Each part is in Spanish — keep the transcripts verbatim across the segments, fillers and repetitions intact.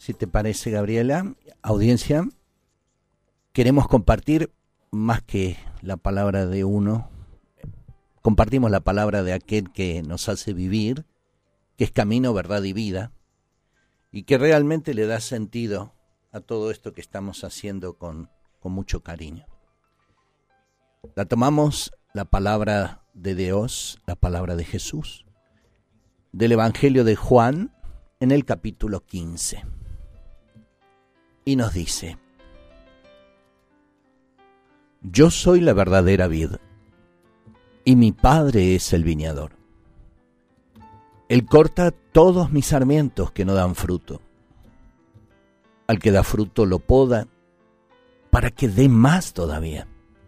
si te parece, Gabriela, audiencia, queremos compartir más que la palabra de uno, compartimos la palabra de aquel que nos hace vivir, que es camino, verdad y vida, y que realmente le da sentido a todo esto que estamos haciendo con, con mucho cariño. La tomamos, la palabra de Dios, la palabra de Jesús, del Evangelio de Juan, en el capítulo quince. Y nos dice: yo soy la verdadera vid, y mi Padre es el viñador. Él corta todos mis sarmientos que no dan fruto. Al que da fruto lo poda, para que dé más todavía.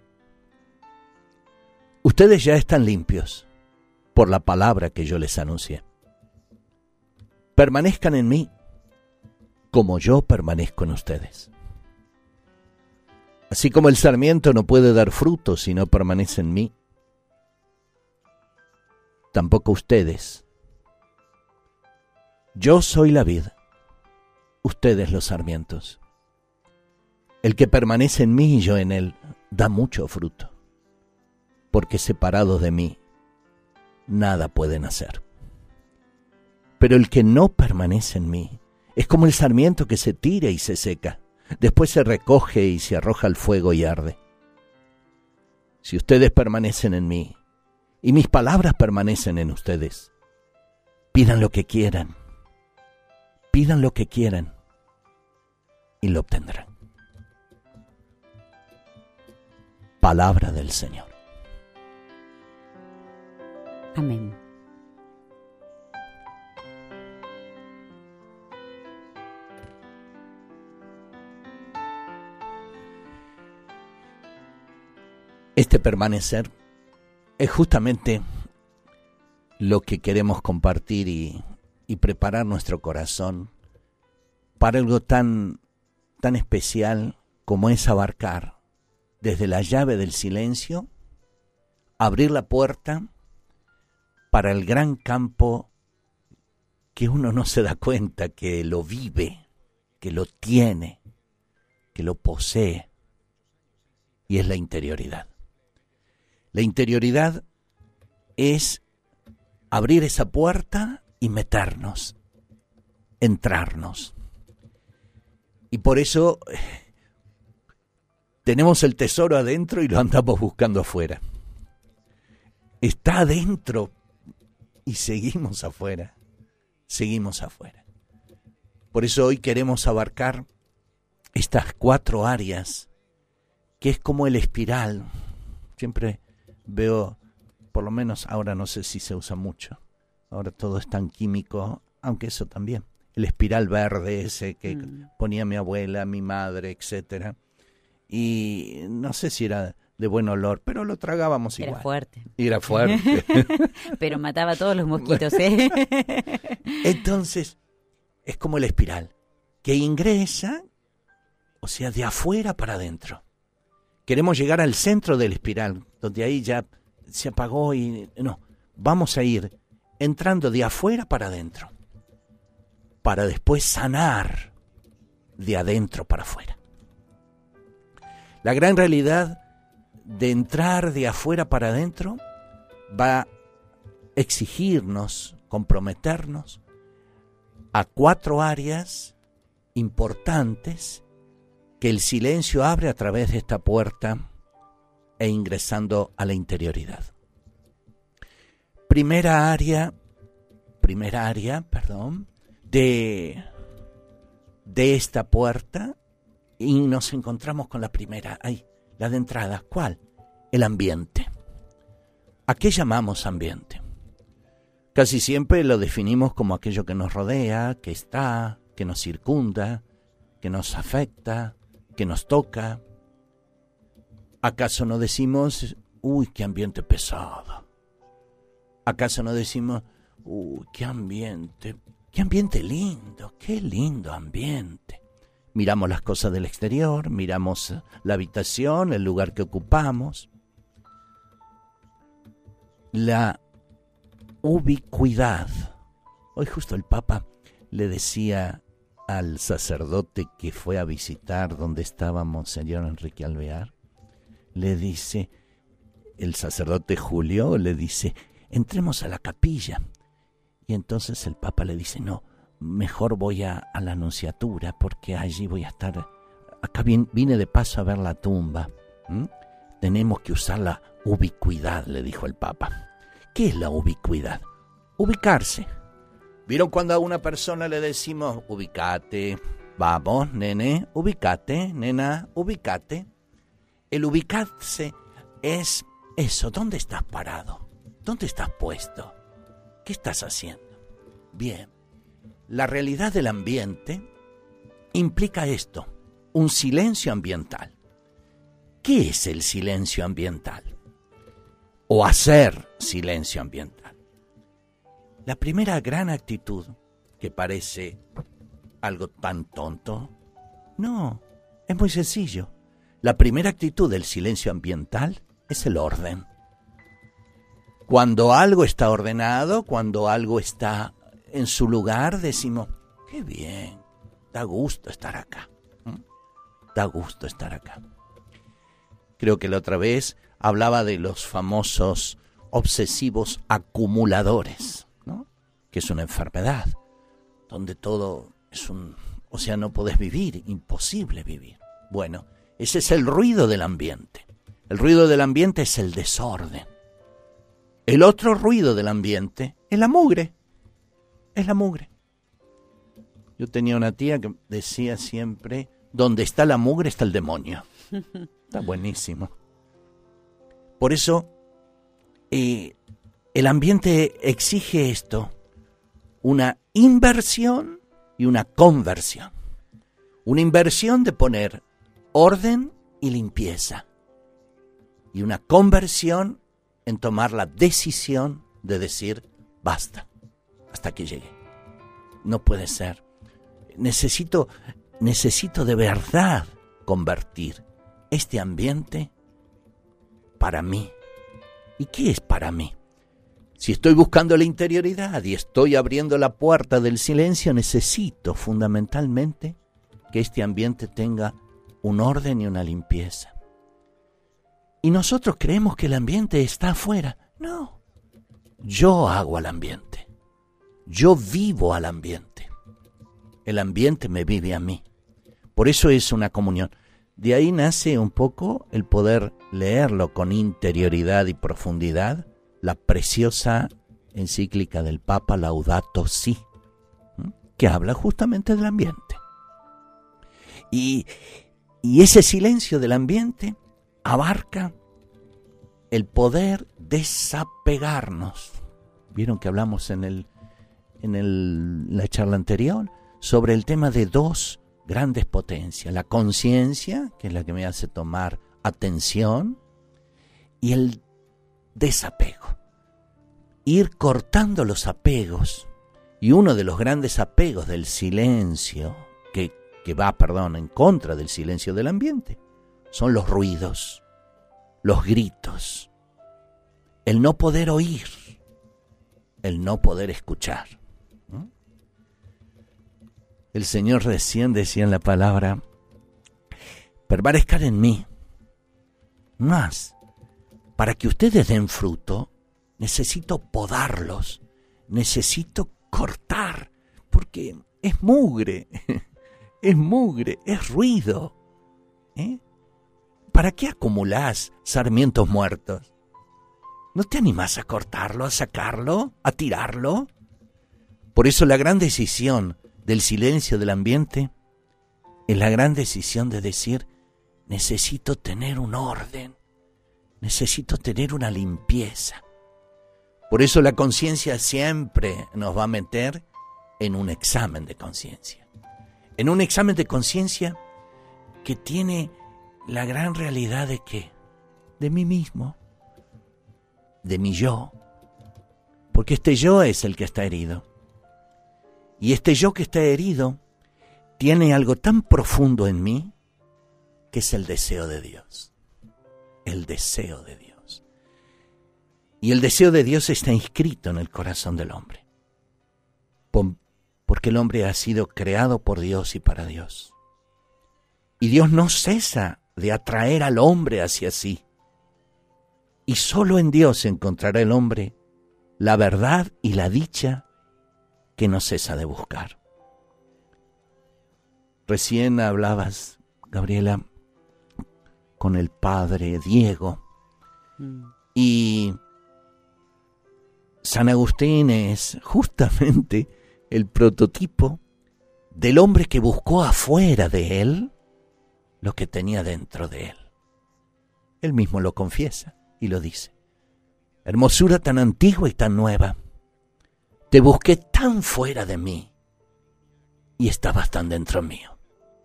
Ustedes ya están limpios por la palabra que yo les anuncié. Permanezcan en mí, como yo permanezco en ustedes. Así como el sarmiento no puede dar fruto si no permanece en mí, tampoco ustedes. Yo soy la vid, ustedes los sarmientos. El que permanece en mí y yo en él, da mucho fruto, porque separados de mí, nada pueden hacer. Pero el que no permanece en mí, es como el sarmiento que se tira y se seca, después se recoge y se arroja al fuego y arde. Si ustedes permanecen en mí, y mis palabras permanecen en ustedes, pidan lo que quieran, pidan lo que quieran, y lo obtendrán. Palabra del Señor. Amén. Este permanecer es justamente lo que queremos compartir y, y preparar nuestro corazón para algo tan, tan especial como es abarcar desde la llave del silencio, abrir la puerta para el gran campo que uno no se da cuenta que lo vive, que lo tiene, que lo posee, y es la interioridad. La interioridad es abrir esa puerta y meternos, entrarnos. Y por eso tenemos el tesoro adentro y lo andamos buscando afuera. Está adentro y seguimos afuera, seguimos afuera. Por eso hoy queremos abarcar estas cuatro áreas, que es como el espiral. Siempre veo, por lo menos ahora no sé si se usa mucho, ahora todo es tan químico, aunque eso también, el espiral verde ese que mm. ponía mi abuela, mi madre, etcétera, y no sé si era de buen olor, pero lo tragábamos igual. Era fuerte. Era fuerte. Pero mataba a todos los mosquitos, ¿eh? Entonces, es como el espiral, que ingresa, o sea, de afuera para adentro. Queremos llegar al centro del espiral, donde ahí ya se apagó y... No, vamos a ir entrando de afuera para adentro, para después sanar de adentro para afuera. La gran realidad de entrar de afuera para adentro va a exigirnos, comprometernos a cuatro áreas importantes que el silencio abre a través de esta puerta e ingresando a la interioridad. Primera área, primera área, perdón, de, de esta puerta, y nos encontramos con la primera, ay, la de entrada. ¿Cuál? El ambiente. ¿A qué llamamos ambiente? Casi siempre lo definimos como aquello que nos rodea, que está, que nos circunda, que nos afecta, que nos toca. ¿Acaso no decimos, uy, qué ambiente pesado? ¿Acaso no decimos, uy, qué ambiente, qué ambiente lindo, qué lindo ambiente? Miramos las cosas del exterior, miramos la habitación, el lugar que ocupamos. La ubicuidad. Hoy justo el Papa le decía al sacerdote que fue a visitar donde estaba Monseñor Enrique Alvear, le dice, el sacerdote Julio le dice, entremos a la capilla. Y entonces el Papa le dice, no, mejor voy a, a la Nunciatura, porque allí voy a estar, acá vine, vine de paso a ver la tumba. ¿Mm? Tenemos que usar la ubicuidad, le dijo el Papa. ¿Qué es la ubicuidad? Ubicarse. ¿Vieron cuando a una persona le decimos, ubicate, vamos, nene, ubicate, nena, ubicate? El ubicarse es eso, ¿dónde estás parado? ¿Dónde estás puesto? ¿Qué estás haciendo? Bien, la realidad del ambiente implica esto, un silencio ambiental. ¿Qué es el silencio ambiental? O hacer silencio ambiental. La primera gran actitud, que parece algo tan tonto, no, es muy sencillo. La primera actitud del silencio ambiental es el orden. Cuando algo está ordenado, cuando algo está en su lugar, decimos, qué bien, da gusto estar acá. ¿Mm? Da gusto estar acá. Creo que la otra vez hablaba de los famosos obsesivos acumuladores, ¿no? Que es una enfermedad, donde todo es un... O sea, no podés vivir, imposible vivir. Bueno, ese es el ruido del ambiente. El ruido del ambiente es el desorden. El otro ruido del ambiente es la mugre. Es la mugre. Yo tenía una tía que decía siempre, donde está la mugre está el demonio. Está buenísimo. Por eso, eh, el ambiente exige esto, una inversión y una conversión. Una inversión de poner orden y limpieza. Y una conversión en tomar la decisión de decir, basta, hasta que llegue. No puede ser. Necesito, necesito de verdad convertir este ambiente para mí. ¿Y qué es para mí? Si estoy buscando la interioridad y estoy abriendo la puerta del silencio, necesito fundamentalmente que este ambiente tenga un orden y una limpieza. Y nosotros creemos que el ambiente está afuera. No, yo hago al ambiente. Yo vivo al ambiente. El ambiente me vive a mí. Por eso es una comunión. De ahí nace un poco el poder leerlo con interioridad y profundidad, la preciosa encíclica del Papa Laudato Si, que habla justamente del ambiente. Y, y ese silencio del ambiente abarca el poder desapegarnos. Vieron que hablamos en el en el, la charla anterior sobre el tema de dos grandes potencias, la conciencia, que es la que me hace tomar atención, y el desapego. Ir cortando los apegos. Y uno de los grandes apegos del silencio, que, que va, perdón, en contra del silencio del ambiente, son los ruidos, los gritos, el no poder oír, el no poder escuchar. ¿Mm? El Señor recién decía en la palabra, permanezcan en mí. Más, para que ustedes den fruto, necesito podarlos, necesito cortar, porque es mugre, es mugre, es ruido. ¿Eh? ¿Para qué acumulás sarmientos muertos? ¿No te animás a cortarlo, a sacarlo, a tirarlo? Por eso la gran decisión del silencio del ambiente es la gran decisión de decir, necesito tener un orden, necesito tener una limpieza. Por eso la conciencia siempre nos va a meter en un examen de conciencia. En un examen de conciencia que tiene la gran realidad de qué, de mí mismo, de mi yo, porque este yo es el que está herido. Y este yo que está herido tiene algo tan profundo en mí que es el deseo de Dios. El deseo de Dios. Y el deseo de Dios está inscrito en el corazón del hombre. Por, porque el hombre ha sido creado por Dios y para Dios. Y Dios no cesa de atraer al hombre hacia sí. Y solo en Dios encontrará el hombre la verdad y la dicha que no cesa de buscar. Recién hablabas, Gabriela, con el padre Diego, mm. y San Agustín es justamente el prototipo del hombre que buscó afuera de él lo que tenía dentro de él. Él mismo lo confiesa y lo dice. Hermosura tan antigua y tan nueva, te busqué tan fuera de mí y estabas tan dentro mío.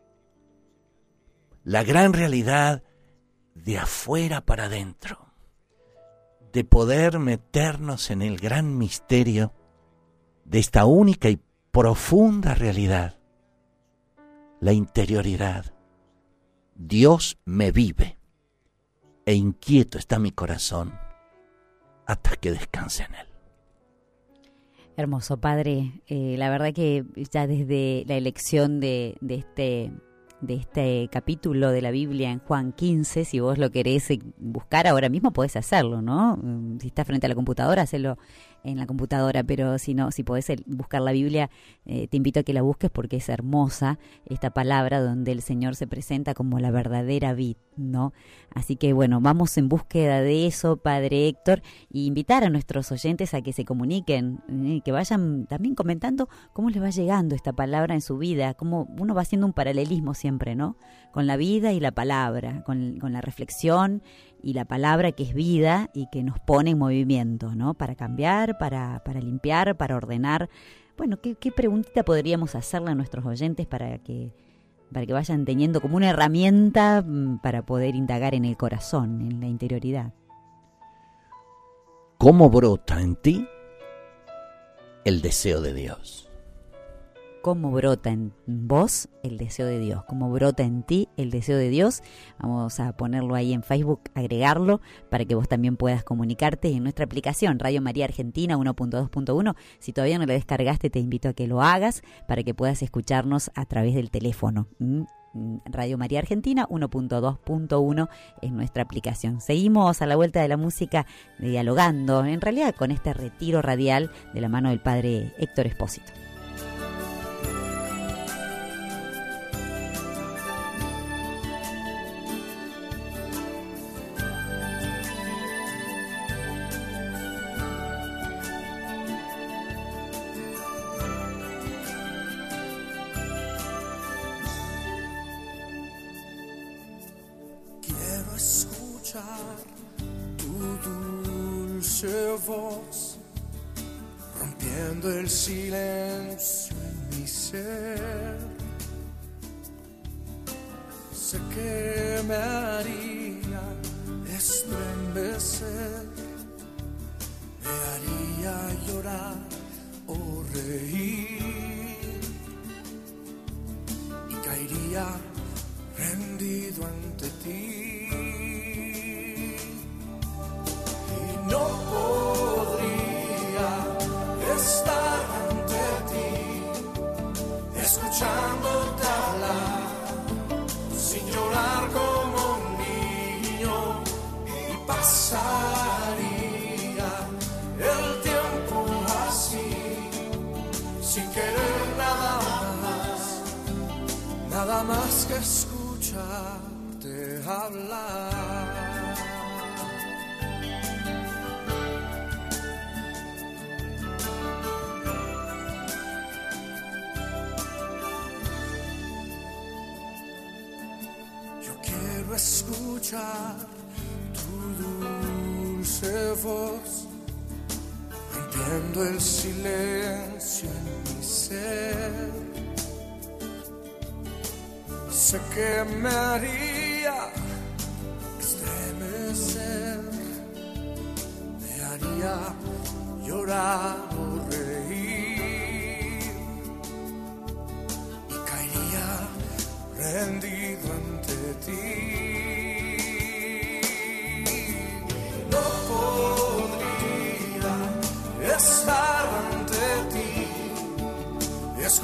La gran realidad de afuera para adentro, de poder meternos en el gran misterio de esta única y profunda realidad, la interioridad. Dios me vive e inquieto está mi corazón hasta que descanse en él. Hermoso, Padre. Eh, la verdad que ya desde la elección de, de este... de este capítulo de la Biblia en Juan quince, si vos lo querés buscar ahora mismo podés hacerlo, ¿no? Si estás frente a la computadora, hacelo en la computadora, pero si no, si podés buscar la Biblia, eh, te invito a que la busques porque es hermosa esta palabra donde el Señor se presenta como la verdadera vid, ¿no? Así que bueno, vamos en búsqueda de eso, Padre Héctor, y invitar a nuestros oyentes a que se comuniquen, eh, que vayan también comentando cómo les va llegando esta palabra en su vida, cómo uno va haciendo un paralelismo siempre, ¿no? Con la vida y la palabra, con, con la reflexión y la palabra que es vida y que nos pone en movimiento, ¿no? Para cambiar, para, para limpiar, para ordenar. Bueno, ¿qué, qué preguntita podríamos hacerle a nuestros oyentes para que, para que vayan teniendo como una herramienta para poder indagar en el corazón, en la interioridad? ¿Cómo brota en ti el deseo de Dios? ¿Cómo brota en vos el deseo de Dios? ¿Cómo brota en ti el deseo de Dios? Vamos a ponerlo ahí en Facebook, agregarlo, para que vos también puedas comunicarte en nuestra aplicación Radio María Argentina uno punto dos punto uno. Si todavía no la descargaste, te invito a que lo hagas para que puedas escucharnos a través del teléfono. ¿Mm? Radio María Argentina uno punto dos punto uno es nuestra aplicación. Seguimos a la vuelta de la música dialogando, en realidad con este retiro radial de la mano del Padre Héctor Espósito. Voz, rompiendo el silencio en mi ser. Sé que me haría estremecer, me haría llorar o reír, y caería rendido ante ti. No podría estar ante ti, escuchándote hablar, sin llorar como un niño, y pasaría el tiempo así, sin querer nada más, nada más que escucharte hablar. Escuchar tu dulce voz, rompiendo el silencio en mi ser. Sé que me haría estremecer, me haría llorar o reír, y caería rendido ante ti. Estar ante ti,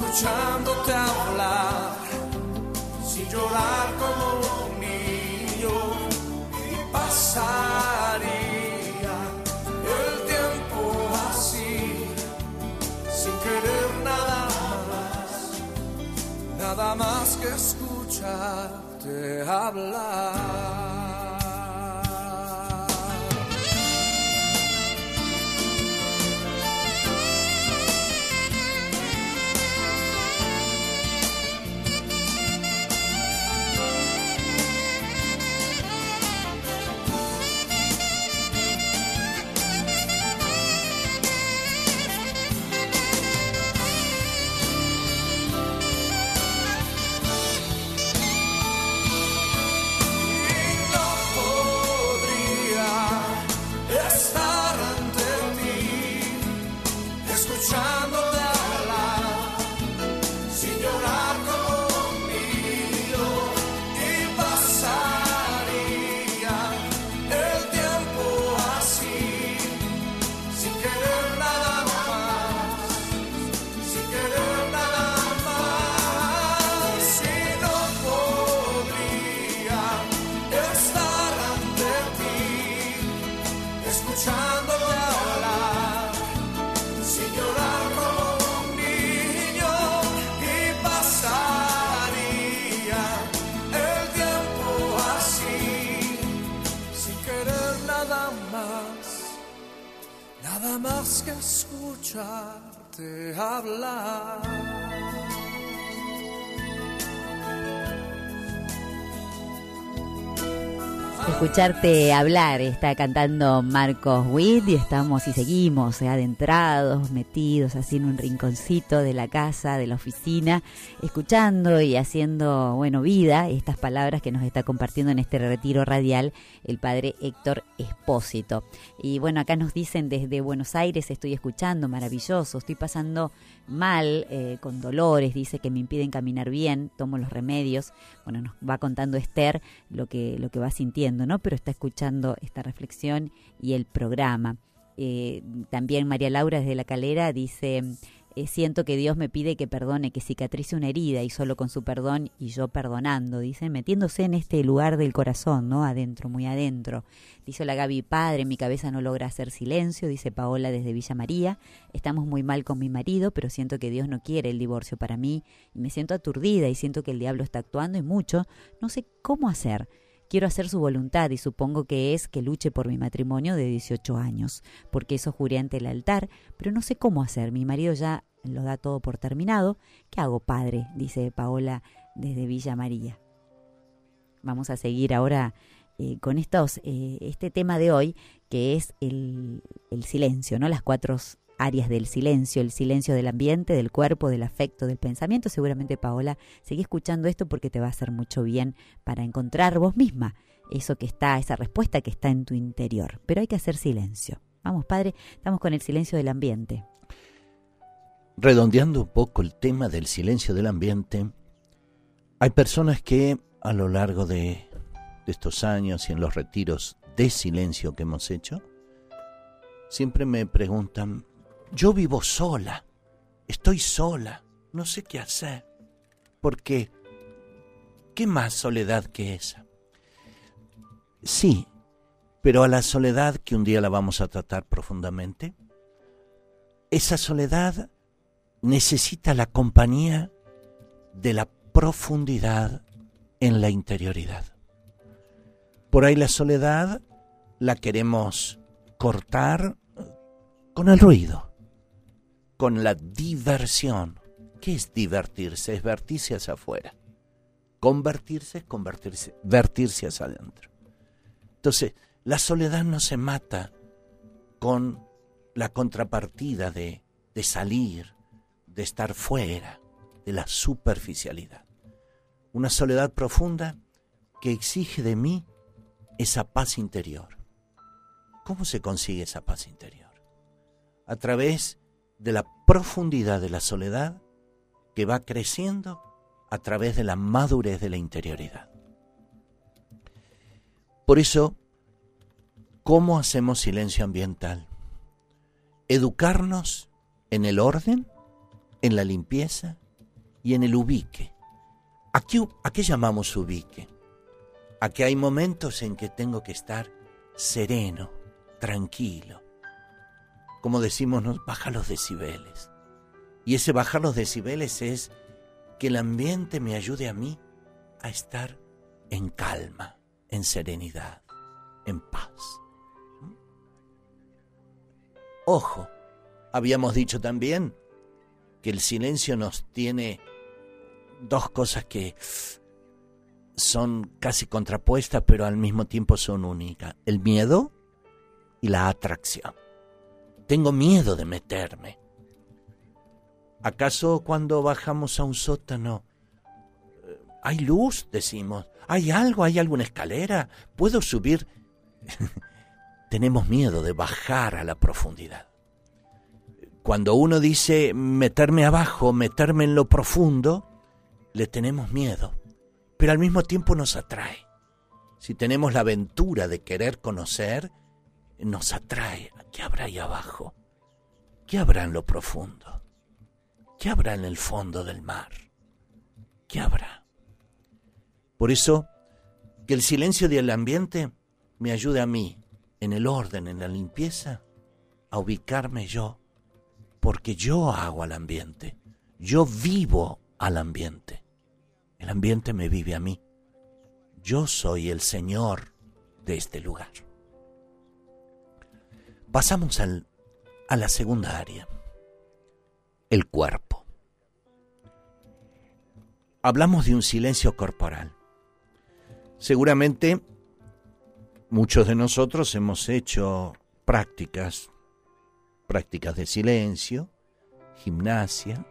escuchándote hablar, sin llorar como un niño, y pasaría el tiempo así, sin querer nada más, nada más que escucharte hablar. Nada más que escucharte hablar. Escucharte hablar, está cantando Marcos Witt y estamos y seguimos eh, adentrados, metidos así en un rinconcito de la casa, de la oficina, escuchando y haciendo, bueno, vida estas palabras que nos está compartiendo en este retiro radial el padre Héctor Espósito. Y bueno, acá nos dicen desde Buenos Aires, estoy escuchando, maravilloso, estoy pasando mal, eh, con dolores, dice que me impiden caminar bien, tomo los remedios. Bueno, nos va contando Esther lo que, lo que va sintiendo, ¿no? Pero está escuchando esta reflexión y el programa. Eh, también María Laura desde La Calera dice, eh, siento que Dios me pide que perdone, que cicatrice una herida y solo con su perdón y yo perdonando, dicen, metiéndose en este lugar del corazón, ¿no? Adentro, muy adentro. Dice la Gaby, padre, mi cabeza no logra hacer silencio, dice Paola desde Villa María, estamos muy mal con mi marido, pero siento que Dios no quiere el divorcio para mí y me siento aturdida y siento que el diablo está actuando y mucho, no sé cómo hacer. Quiero hacer su voluntad y supongo que es que luche por mi matrimonio de dieciocho años, porque eso juré ante el altar, pero no sé cómo hacer. Mi marido ya lo da todo por terminado. ¿Qué hago, padre?, dice Paola desde Villa María. Vamos a seguir ahora eh, con estos, eh, este tema de hoy, que es el, el silencio, ¿no? Las cuatro áreas del silencio, el silencio del ambiente, del cuerpo, del afecto, del pensamiento. Seguramente, Paola, seguí escuchando esto porque te va a hacer mucho bien para encontrar vos misma eso que está, esa respuesta que está en tu interior. Pero hay que hacer silencio. Vamos, padre, estamos con el silencio del ambiente. Redondeando un poco el tema del silencio del ambiente, hay personas que a lo largo de, de estos años y en los retiros de silencio que hemos hecho, siempre me preguntan, yo vivo sola, estoy sola, no sé qué hacer, porque ¿qué más soledad que esa? Sí, pero a la soledad, que un día la vamos a tratar profundamente, esa soledad necesita la compañía de la profundidad en la interioridad. Por ahí la soledad la queremos cortar con el ruido, con la diversión. ¿Qué es divertirse? Es vertirse hacia afuera. Convertirse es convertirse, vertirse hacia adentro. Entonces, la soledad no se mata con la contrapartida de, de salir, de estar fuera, de la superficialidad. Una soledad profunda que exige de mí esa paz interior. ¿Cómo se consigue esa paz interior? A través de la profundidad de la soledad que va creciendo a través de la madurez de la interioridad. Por eso, ¿cómo hacemos silencio ambiental? Educarnos en el orden, en la limpieza y en el ubique. ¿A qué, a qué llamamos ubique? A que hay momentos en que tengo que estar sereno, tranquilo. Como decimos, nos baja los decibeles. Y ese bajar los decibeles es que el ambiente me ayude a mí a estar en calma, en serenidad, en paz. Ojo, habíamos dicho también que el silencio nos tiene dos cosas que son casi contrapuestas, pero al mismo tiempo son únicas: el miedo y la atracción. Tengo miedo de meterme. ¿Acaso cuando bajamos a un sótano hay luz? Decimos, ¿hay algo? ¿Hay alguna escalera? ¿Puedo subir? Tenemos miedo de bajar a la profundidad. Cuando uno dice meterme abajo, meterme en lo profundo, le tenemos miedo, pero al mismo tiempo nos atrae. Si tenemos la aventura de querer conocer, nos atrae. ¿Qué habrá ahí abajo? ¿Qué habrá en lo profundo? ¿Qué habrá en el fondo del mar? ¿Qué habrá? Por eso, que el silencio del ambiente me ayude a mí, en el orden, en la limpieza, a ubicarme yo, porque yo hago al ambiente, yo vivo al ambiente, el ambiente me vive a mí, yo soy el Señor de este lugar. Pasamos al, a la segunda área, el cuerpo. Hablamos de un silencio corporal. Seguramente muchos de nosotros hemos hecho prácticas, prácticas de silencio, gimnasia,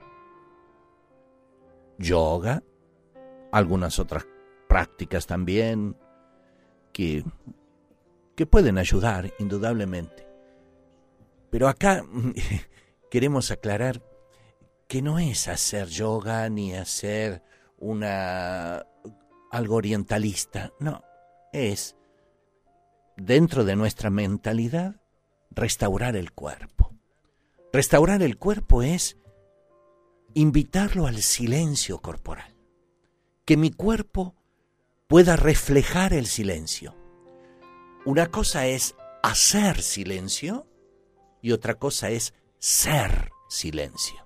yoga, algunas otras prácticas también que, que pueden ayudar indudablemente. Pero acá queremos aclarar que no es hacer yoga ni hacer una algo orientalista, no, es dentro de nuestra mentalidad restaurar el cuerpo. Restaurar el cuerpo es invitarlo al silencio corporal, que mi cuerpo pueda reflejar el silencio. Una cosa es hacer silencio y otra cosa es ser silencio.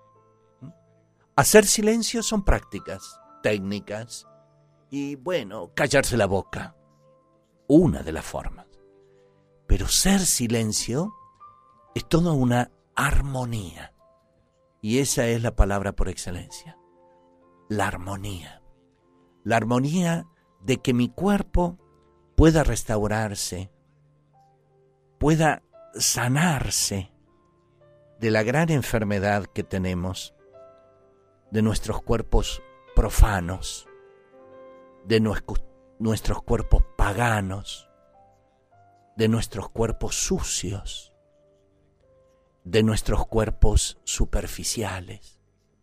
Hacer silencio son prácticas, técnicas y, bueno, callarse la boca, una de las formas. Pero ser silencio es toda una armonía. Y esa es la palabra por excelencia. La armonía. La armonía de que mi cuerpo pueda restaurarse, pueda sanarse de la gran enfermedad que tenemos, de nuestros cuerpos profanos, de nuestros, nuestros cuerpos paganos, de nuestros cuerpos sucios, de nuestros cuerpos superficiales.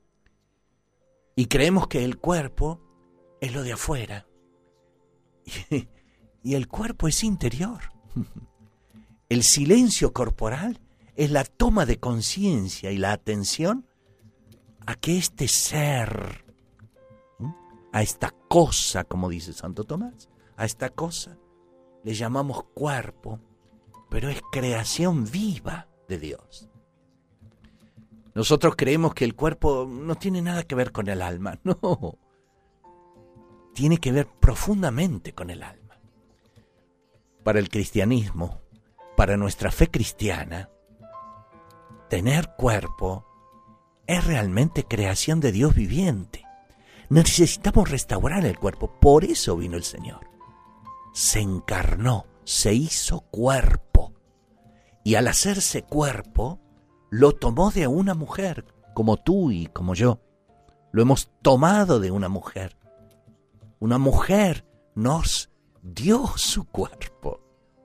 Y creemos que el cuerpo es lo de afuera. Y, y el cuerpo es interior. El silencio corporal es la toma de conciencia y la atención a que este ser, a esta cosa, como dice Santo Tomás, a esta cosa le llamamos cuerpo, pero es creación viva de Dios. Nosotros creemos que el cuerpo no tiene nada que ver con el alma. No, tiene que ver profundamente con el alma. Para el cristianismo, para nuestra fe cristiana, tener cuerpo es realmente creación de Dios viviente. Necesitamos restaurar el cuerpo, por eso vino el Señor. Se encarnó, se hizo cuerpo, y al hacerse cuerpo, lo tomó de una mujer, como tú y como yo. Lo hemos tomado de una mujer. Una mujer nos dio su cuerpo.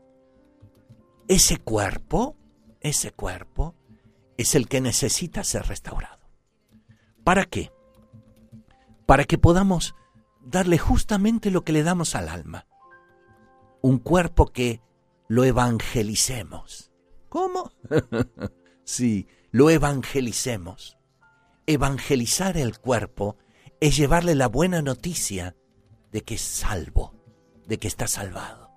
Ese cuerpo, ese cuerpo, es el que necesita ser restaurado. ¿Para qué? Para que podamos darle justamente lo que le damos al alma. Un cuerpo que lo evangelicemos. ¿Cómo? Sí, lo evangelicemos. evangelizar el cuerpo es llevarle la buena noticia de que es salvo, de que está salvado.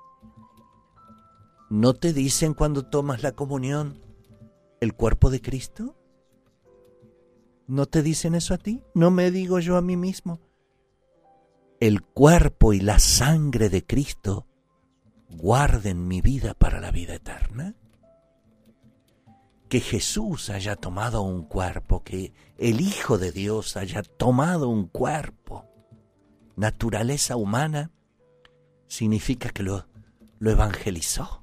¿No te dicen cuando tomas la comunión el cuerpo de Cristo? ¿No te dicen eso a ti? ¿No me digo yo a mí mismo? El cuerpo y la sangre de Cristo guarden mi vida para la vida eterna. Que Jesús haya tomado un cuerpo, que el Hijo de Dios haya tomado un cuerpo, naturaleza humana, significa que lo, lo evangelizó.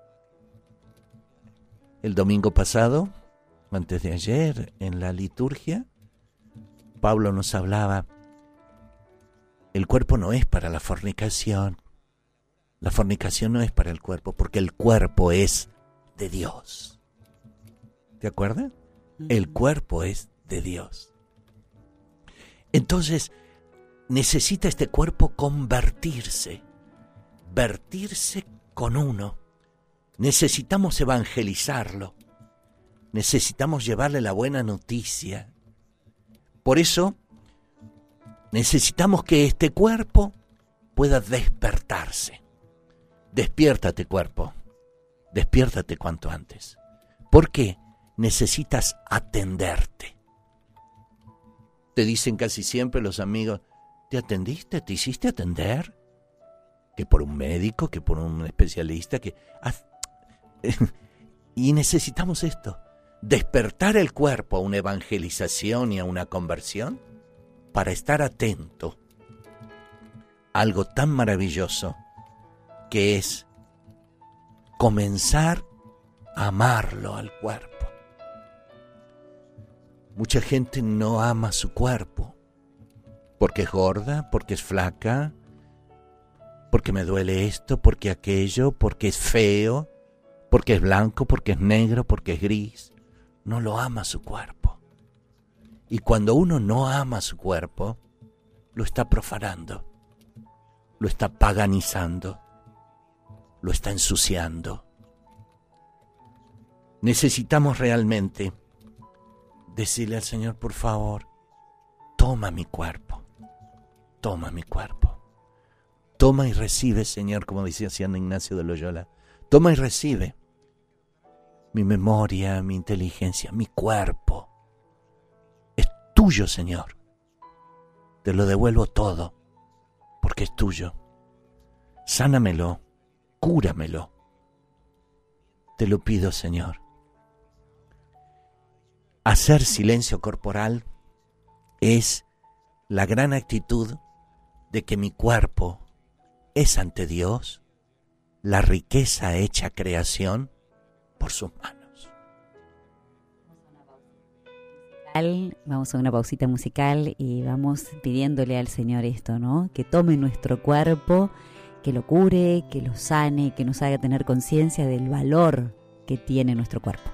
El domingo pasado, antes de ayer, en la liturgia, Pablo nos hablaba, el cuerpo no es para la fornicación, la fornicación no es para el cuerpo, porque el cuerpo es de Dios. ¿Te acuerdas? El cuerpo es de Dios. Entonces, necesita este cuerpo convertirse, vertirse con uno. Necesitamos evangelizarlo. Necesitamos llevarle la buena noticia. Por eso, necesitamos que este cuerpo pueda despertarse. Despiértate, cuerpo. Despiértate cuanto antes. ¿Por qué? Necesitas atenderte. Te dicen casi siempre los amigos, ¿te atendiste? ¿Te hiciste atender? Que por un médico, que por un especialista, que... Y necesitamos esto, despertar el cuerpo a una evangelización y a una conversión para estar atento a algo tan maravilloso que es comenzar a amarlo al cuerpo. Mucha gente no ama su cuerpo porque es gorda, porque es flaca, porque me duele esto, porque aquello, porque es feo, porque es blanco, porque es negro, porque es gris. No lo ama su cuerpo. Y cuando uno no ama su cuerpo, lo está profanando, lo está paganizando, lo está ensuciando. Necesitamos realmente decirle al Señor, por favor, toma mi cuerpo, toma mi cuerpo. Toma y recibe, Señor, como decía San Ignacio de Loyola, toma y recibe mi memoria, mi inteligencia, mi cuerpo. Es tuyo, Señor. Te lo devuelvo todo, porque es tuyo. Sánamelo, cúramelo. Te lo pido, Señor. Hacer silencio corporal es la gran actitud de que mi cuerpo es ante Dios la riqueza hecha creación por sus manos. Vamos a una pausita musical y vamos pidiéndole al Señor esto, ¿no? Que tome nuestro cuerpo, que lo cure, que lo sane, que nos haga tener conciencia del valor que tiene nuestro cuerpo.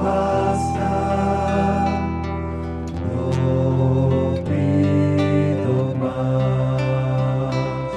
basta, no pido más.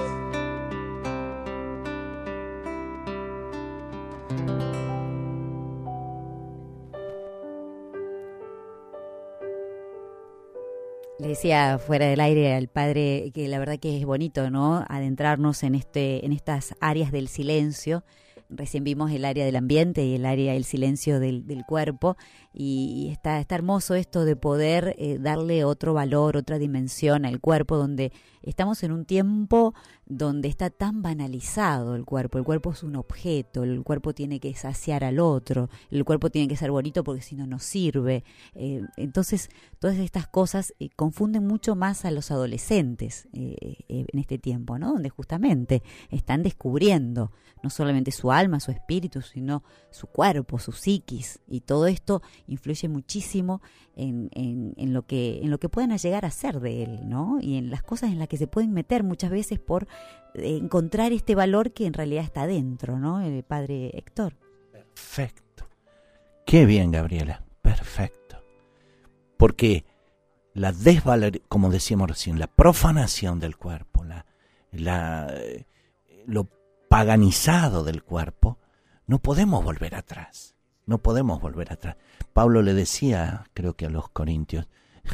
Le decía fuera del aire al padre que la verdad que es bonito, ¿no? Adentrarnos en este, en estas áreas del silencio. Recién vimos el área del ambiente y el área del silencio del, del cuerpo, y, y está, está hermoso esto de poder eh, darle otro valor, otra dimensión al cuerpo, donde estamos en un tiempo donde está tan banalizado el cuerpo. El cuerpo es un objeto, el cuerpo tiene que saciar al otro, el cuerpo tiene que ser bonito porque si no, no sirve. Eh, entonces, todas estas cosas eh, confunden mucho más a los adolescentes eh, eh, en este tiempo, ¿no? Donde justamente están descubriendo no solamente su alma, su espíritu, sino su cuerpo, su psiquis, y todo esto influye muchísimo en, en, en lo que en lo que puedan llegar a ser de él, ¿no? Y en las cosas en las que se pueden meter muchas veces por eh, encontrar este valor que en realidad está dentro, ¿no? El padre Héctor. Perfecto. Qué bien, Gabriela. Perfecto. Porque la desvalor, como decíamos recién, la profanación del cuerpo, la, la, lo paganizado del cuerpo, no podemos volver atrás. No podemos volver atrás. Pablo le decía, creo que a los corintios,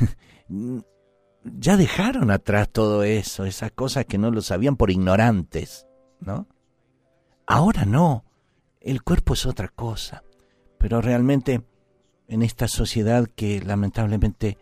ya dejaron atrás todo eso, esas cosas que no lo sabían por ignorantes, ¿no? Ahora no, el cuerpo es otra cosa, pero realmente en esta sociedad que lamentablemente,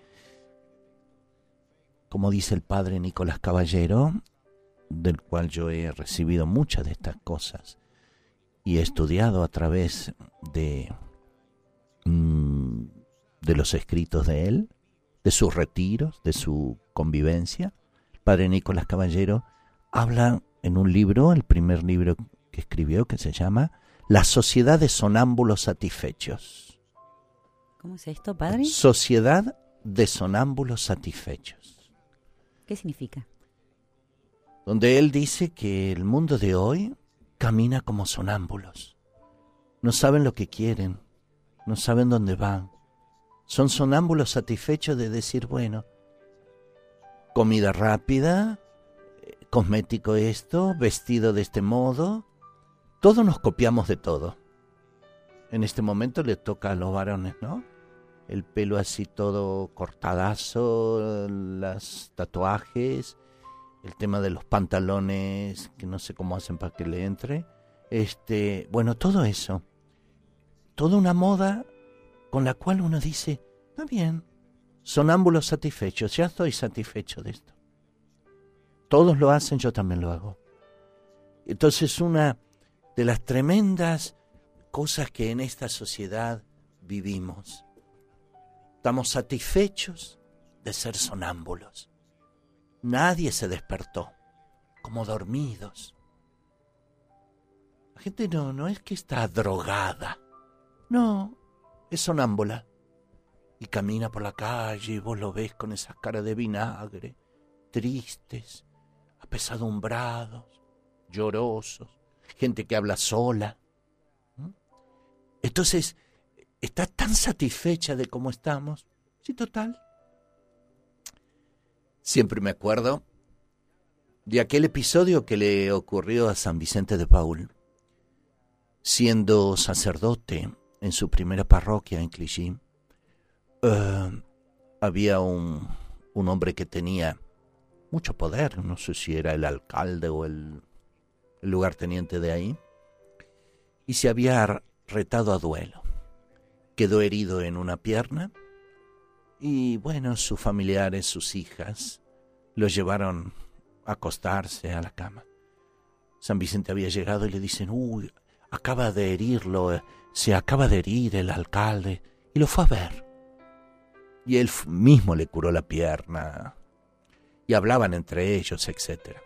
como dice el padre Nicolás Caballero, del cual yo he recibido muchas de estas cosas y he estudiado a través de, mm, de los escritos de él, de sus retiros, de su convivencia. El padre Nicolás Caballero habla en un libro, el primer libro que escribió, que se llama La Sociedad de Sonámbulos Satisfechos. ¿Cómo es esto, padre? Sociedad de Sonámbulos Satisfechos. ¿Qué significa? Donde él dice que el mundo de hoy camina como sonámbulos. No saben lo que quieren, no saben dónde van. Son sonámbulos satisfechos de decir, bueno, comida rápida, cosmético esto, vestido de este modo. Todos nos copiamos de todo. En este momento le toca a los varones, ¿no? El pelo así todo cortadazo, los tatuajes, el tema de los pantalones, que no sé cómo hacen para que le entre. Este, bueno, todo eso. Toda una moda con la cual uno dice, está bien, sonámbulos satisfechos, ya estoy satisfecho de esto. Todos lo hacen, yo también lo hago. Entonces, una de las tremendas cosas que en esta sociedad vivimos, estamos satisfechos de ser sonámbulos. Nadie se despertó, como dormidos. La gente no, no es que está drogada, no, es sonámbula. Y camina por la calle y vos lo ves con esas caras de vinagre, tristes, apesadumbrados, llorosos, gente que habla sola. Entonces, está tan satisfecha de cómo estamos. Sí, total. Siempre me acuerdo de aquel episodio que le ocurrió a San Vicente de Paúl, siendo sacerdote en su primera parroquia en Clichy. Uh, había un, un hombre que tenía mucho poder, no sé si era el alcalde o el, el lugarteniente de ahí, y se había retado a duelo. Quedó herido en una pierna y, bueno, sus familiares, sus hijas, lo llevaron a acostarse a la cama. San Vicente había llegado y le dicen, uy, acaba de herirlo, se acaba de herir el alcalde, y lo fue a ver. Y él mismo le curó la pierna, y hablaban entre ellos, etcétera.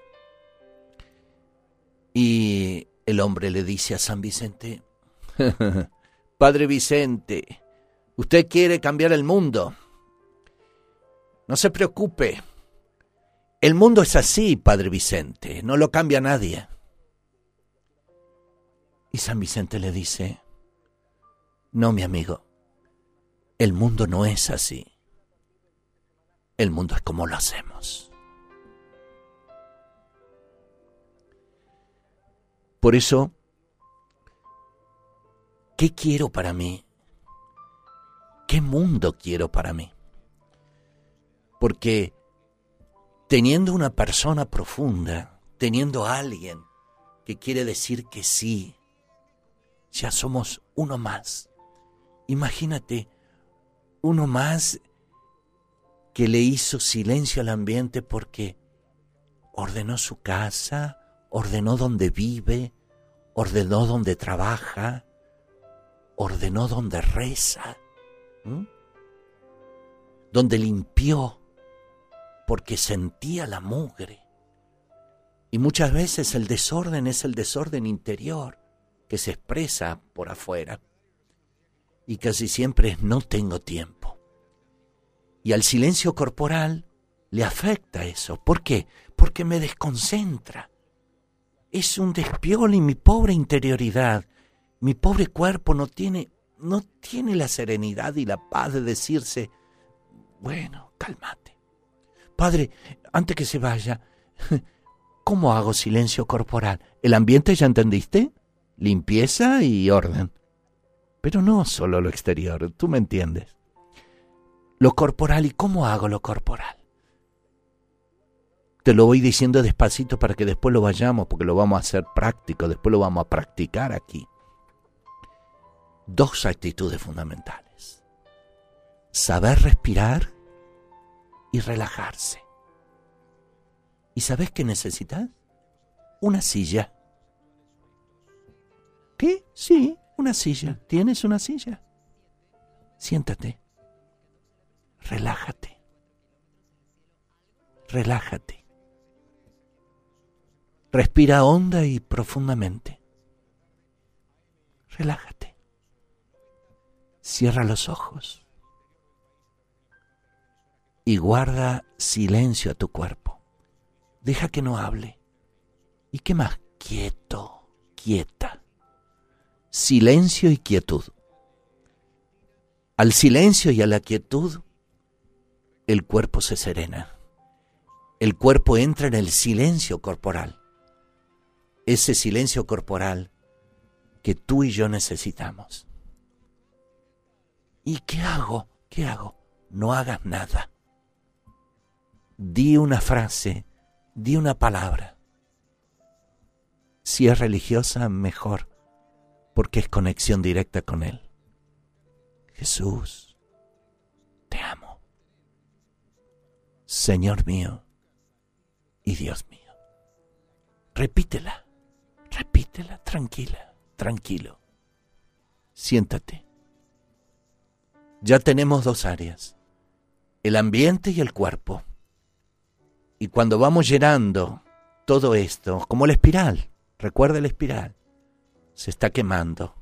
Y el hombre le dice a San Vicente, Padre Vicente, usted quiere cambiar el mundo. No se preocupe. El mundo es así, Padre Vicente, no lo cambia nadie. Y San Vicente le dice, no, mi amigo, El mundo no es así. El mundo es como lo hacemos. Por eso, ¿qué quiero para mí? ¿Qué mundo quiero para mí? Porque teniendo una persona profunda, teniendo a alguien que quiere decir que sí, ya somos uno más. Imagínate, uno más que le hizo silencio al ambiente porque ordenó su casa, ordenó donde vive, ordenó donde trabaja, ordenó donde reza, ¿m? Donde limpió, porque sentía la mugre. Y muchas veces el desorden es el desorden interior que se expresa por afuera. Y casi siempre es no tengo tiempo. Y al silencio corporal le afecta eso. ¿Por qué? Porque me desconcentra. Es un despiole en mi pobre interioridad. Mi pobre cuerpo no tiene, no tiene la serenidad y la paz de decirse, bueno, cálmate. Padre, antes que se vaya, ¿cómo hago silencio corporal? El ambiente, ¿ya entendiste? Limpieza y orden. Pero no solo lo exterior, tú me entiendes. Lo corporal, ¿y cómo hago lo corporal? Te lo voy diciendo despacito para que después lo vayamos, porque lo vamos a hacer práctico, después lo vamos a practicar aquí. Dos actitudes fundamentales. Saber respirar y relajarse. ¿Y sabes qué necesitas? Una silla. ¿Qué? Sí, una silla. ¿Tienes una silla? Siéntate. Relájate. Relájate. Respira honda y profundamente. Relájate. Cierra los ojos. Y guarda silencio a tu cuerpo. Deja que no hable. ¿Y qué más? Quieto, quieta. Silencio y quietud. Al silencio y a la quietud, el cuerpo se serena. El cuerpo entra en el silencio corporal. Ese silencio corporal que tú y yo necesitamos. ¿Y qué hago? ¿Qué hago? No hagas nada. Di una frase, di una palabra. Si es religiosa, mejor, porque es conexión directa con Él. Jesús, te amo. Señor mío y Dios mío. Repítela, repítela, tranquila, tranquilo. Siéntate. Ya tenemos dos áreas, el ambiente y el cuerpo. Y cuando vamos llenando todo esto, como la espiral, recuerda la espiral, se está quemando.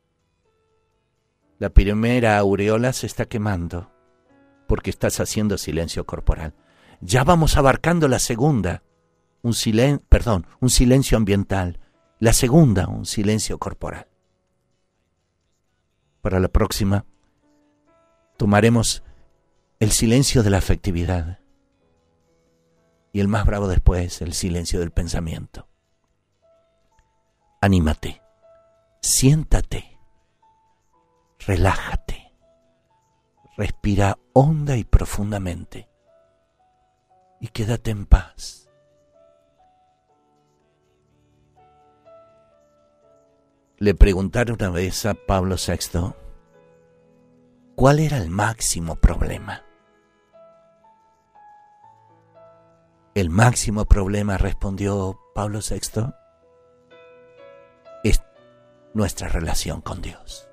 La primera aureola se está quemando porque estás haciendo silencio corporal. Ya vamos abarcando la segunda, un silen- perdón, un silencio ambiental. La segunda, un silencio corporal. Para la próxima, tomaremos el silencio de la afectividad. Y el más bravo después, el silencio del pensamiento. Anímate, siéntate, relájate, respira honda y profundamente y quédate en paz. Le preguntaron una vez a Pablo sexto, ¿cuál era el máximo problema? El máximo problema, respondió Pablo sexto, es nuestra relación con Dios.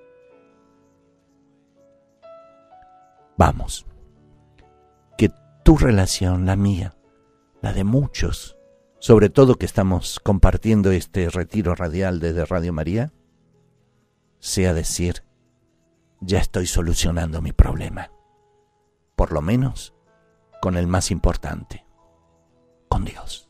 Vamos, que tu relación, la mía, la de muchos, sobre todo que estamos compartiendo este retiro radial desde Radio María, sea decir, ya estoy solucionando mi problema, por lo menos con el más importante, con Dios.